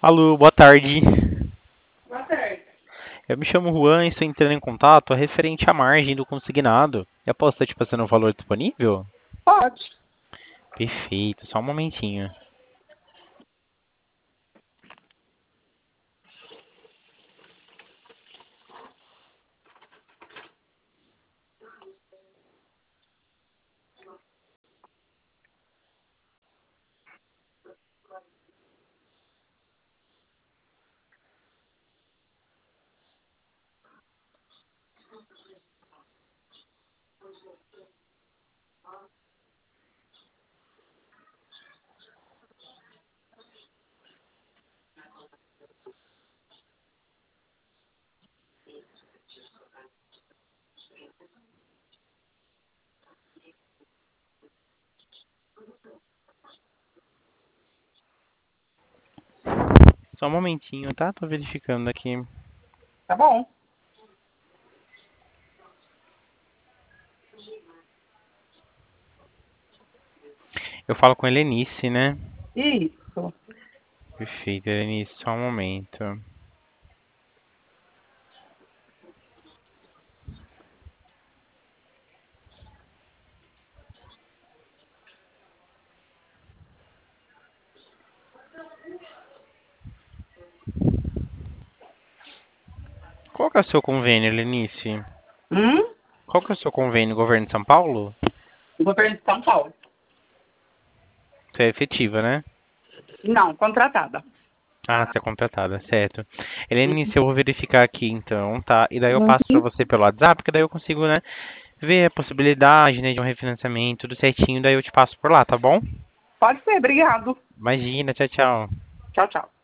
Alô, boa tarde. Boa tarde. Eu me chamo Juan e estou entrando em contato referente à margem do consignado. Eu posso estar te passando o valor disponível? Pode. Perfeito, só um momentinho. Só um momentinho, tá? Tô verificando aqui. Tá bom. Eu falo com a Helenice, né? Isso. Perfeito, Helenice, só um momento. Qual que é o seu convênio, Helenice? Hum? Qual que é o seu convênio, governo de São Paulo? Governo de São Paulo. Você é efetiva, né? Não, contratada. Ah, você é contratada, certo. Helenice, Uhum. eu vou verificar aqui então, tá? E daí eu passo pra você pelo WhatsApp, que daí eu consigo, né, ver a possibilidade, né, de um refinanciamento, tudo certinho, daí eu te passo por lá, tá bom? Pode ser, obrigado. Imagina, tchau, tchau. Tchau, tchau.